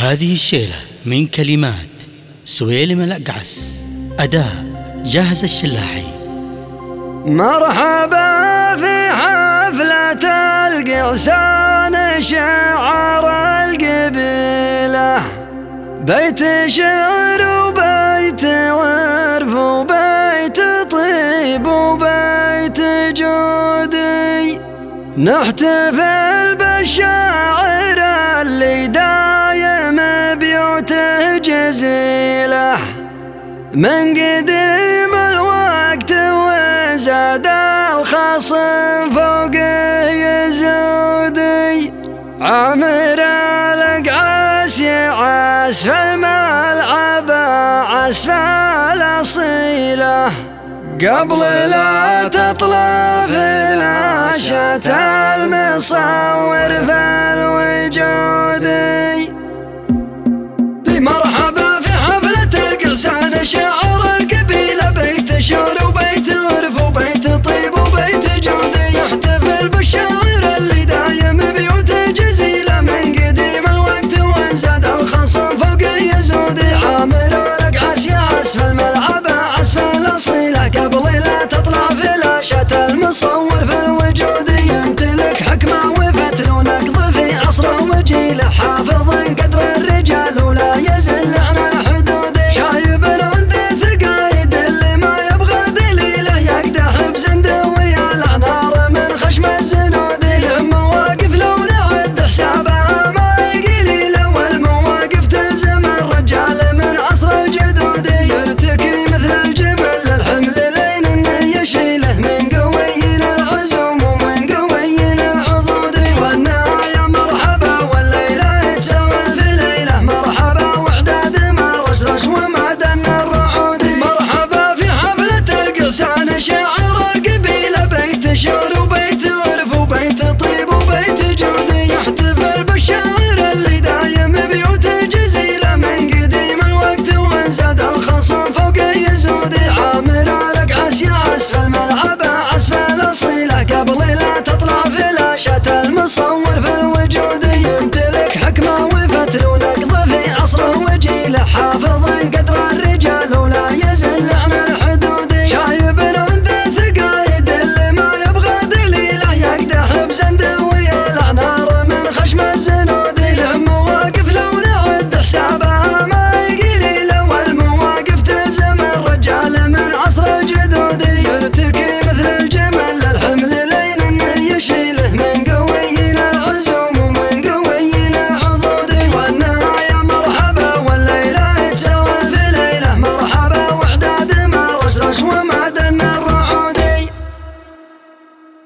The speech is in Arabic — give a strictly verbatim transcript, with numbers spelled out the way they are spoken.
هذه الشيلة من كلمات سويلم الأقعس، أداء جاهز الشلاحي. مرحبا في حفلة القعسان شعار القبيلة، بيت شعر وبيت عرف وبيت طيب وبيت جودي، نحتفل بالشاعر اللي دايم بيوته جزيلة، من قديم الوقت وزاد الخصم فوقه يزودي، عامر الأقعس يعس في الملعب عزف الأصيلة، قبل لا تطلع فلاشة المصور في الوجودي. مرحبا في حفلة القعسان شعار القبيلة، بيت شعر وبيت عرف وبيت طيب وبيت جودي، يحتفل بالشاعر اللي دايم بيوته جزيلة، من قديم الوقت وزاد الخصم فوق يزودي، عامر الأقعس يعس في الملعب عزف الأصيلة، قبل لا تطلع فلاشة المصور في الوجود، يمتلك حكمة وفتل ونقض في عصره وجيله، حافظ قدر الرجال ولا يزال